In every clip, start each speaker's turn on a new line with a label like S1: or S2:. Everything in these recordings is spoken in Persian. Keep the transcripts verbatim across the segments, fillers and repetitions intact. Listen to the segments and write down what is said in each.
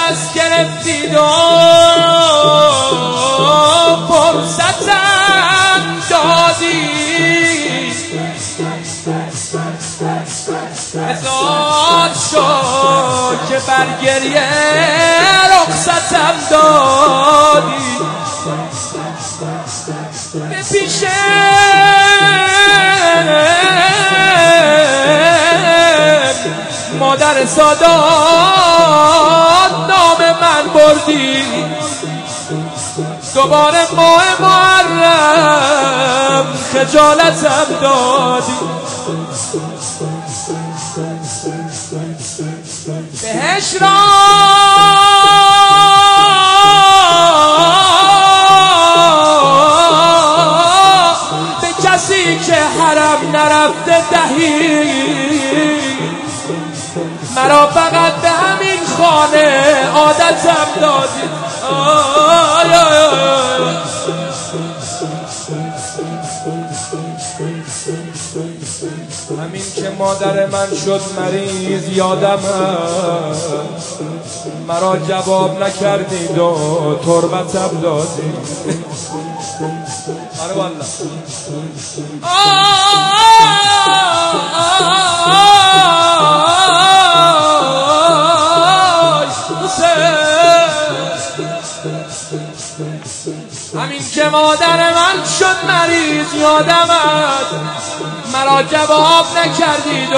S1: دست گرفتید و فرصتم دادید، هزار شد که بر گریه رخصتم دادید. به پیش مادر سادات نام من بردی، دوباره ماه محرم خجالتم دادی. بهش را به کسی که حرم نرفته دهی، مرا فقط به همین خانه عادتم دادی. آی آی آی. همین که مادر من شد مریض یادم هست، مرا جواب نکردید و تربتم دادید. آره والله. همین که مادر من شد مریض یادم است، مرا جواب نکردید و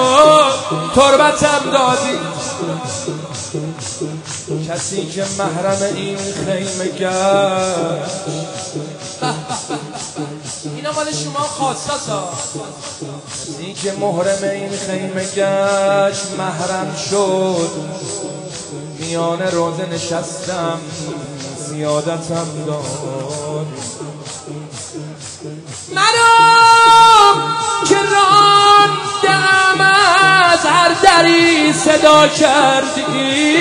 S1: تربتم دادید. کسی که محرم این خیمه گشت، اینا مال شما خاصاسا، کسی که محرم این خیمه گشت محرم شد، میان روزه نشستم زیادتم داد. مرا که راندم از هر دری صدا کردی،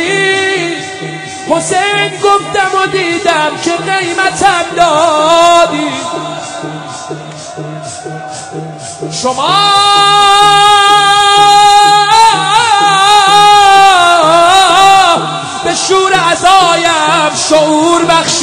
S1: حسین گفتم و دیدم که قیمتم دادی. شما به شور عزایم شعور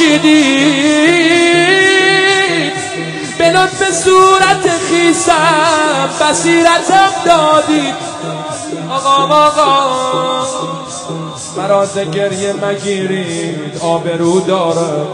S1: بخشیدید، به لطف صورت خیسم بصیرتم دادید. آقا آقا مرا ز گریه مگیرید، آبرو دارم،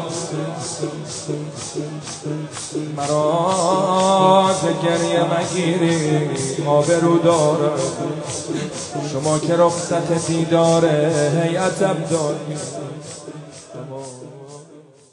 S1: مرا ز گریه مگیرید، آبرو دارم. شما که رخصت دیدار هیئتم دادید.